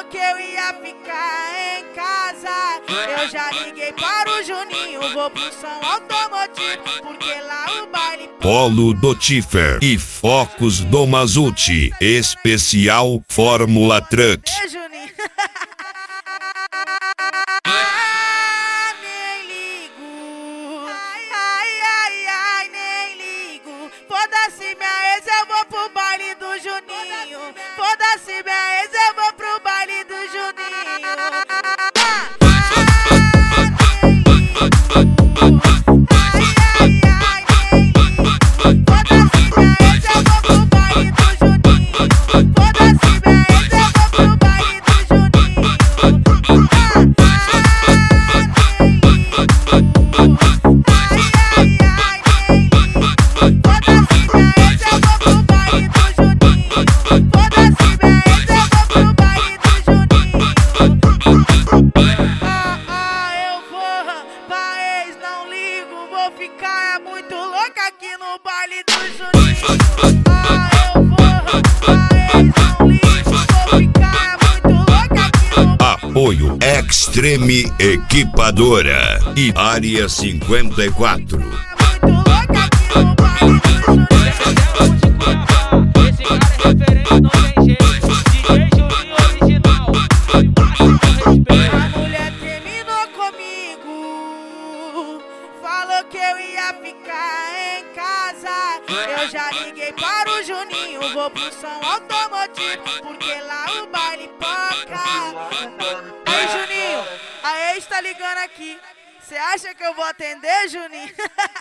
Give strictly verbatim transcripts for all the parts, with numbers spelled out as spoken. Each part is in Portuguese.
que eu ia ficar em casa. Eu já liguei para o Juninho, vou pro som automotivo, porque lá o baile... Polo do Tifer e focos do Mazuti, especial Fórmula Truck. Ei, Juninho. Ah, nem ligo. Ai, ai, ai, ai, nem ligo. Foda-se minha ex, eu vou pro baile do Juninho. Foda-se minha ex, eu vou pro baile do Juninho. Ah, ah, nem ligo. Ai, ai, ai, nem ligo. Foda-se minha ex, eu vou pro baile do Juninho. Foda-se minha ex, eu vou pro baile do Juninho. Ficar é muito louca aqui no baile do Juninho. Ah, eu vou, pra ex não ligo. Vou ficar é muito louca aqui no Apoio Extreme Equipadora e Área cinquenta e quatro. é muito louca aqui no baile do Juninho. Esse cara é referente, não tem jeito. D J Juninho original, foi o máximo respeito. A mulher terminou comigo, falou que eu ia ficar em casa. Eu já liguei para o Juninho, vou pro som automotivo, porque lá o baile poca. Ei, Juninho, a ex tá ligando aqui. Cê acha que eu vou atender, Juninho?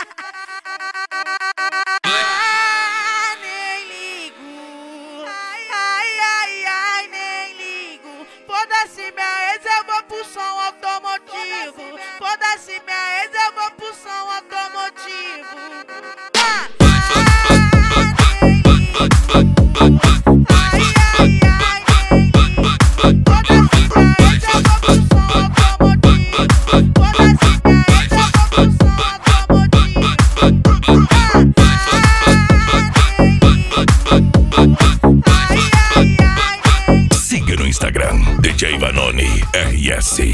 Ah, nem ligo. Ai, ai, ai, ai, nem ligo. Foda-se minha ex, eu vou pro som automotivo. Foda-se minha ex, eu vou pro som automotivo. Ah, ah, nem ligo. Ai, ai, ai, nem ligo. Foda-se minha ex, eu vou pro som automotivo. Foda-se minha ex, eu vou pro som automotivo. Ah, ah, nem ligo. Ai, ai, ai, nem ligo. Siga no Instagram, D J Vanoni R S.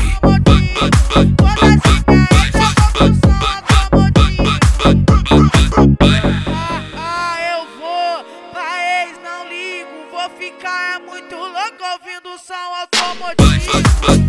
Ah, eu vou, pra ex não ligo. Vou ficar é muito louco ouvindo som automotivo.